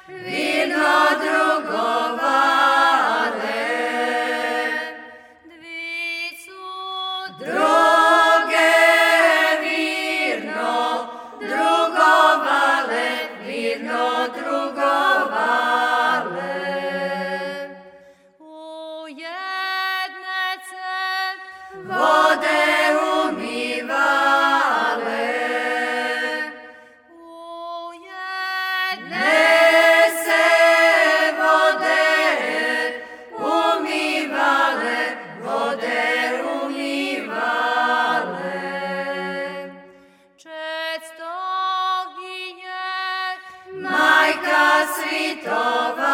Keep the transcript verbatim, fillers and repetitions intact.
vino drugovale. Dvi su druge vino drugovale, vino drugovale. U jedne se vode umivale, u jedne se vode umivale, vode umivale. Često je majka svitova